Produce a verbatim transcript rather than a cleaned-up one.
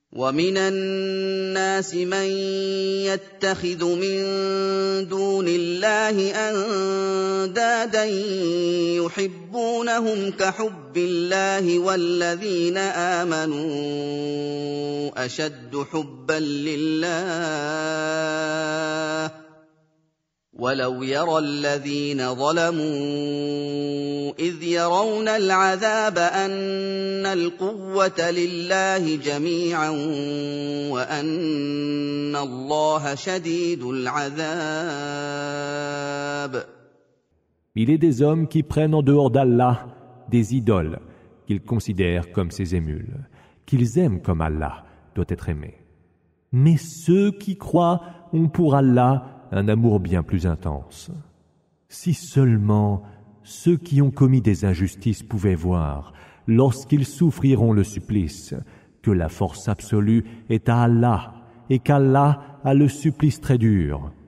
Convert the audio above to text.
ومن الناس من يتخذ من دون الله أندادا يحبونهم كحب الله والذين آمنوا أشد حبا لله ولو يرى الذين ظلموا إذ يرون العذاب أن القوة لله جميعا وأن الله شديد العذاب. Il est des hommes qui prennent en dehors d'Allah des idoles qu'ils considèrent comme ses émules, qu'ils aiment comme Allah doit être aimé. Mais ceux qui croient ont pour Allah un amour bien plus intense. Si seulement ceux qui ont commis des injustices pouvaient voir, lorsqu'ils souffriront le supplice, que la force absolue est à Allah et qu'Allah a le supplice très dur.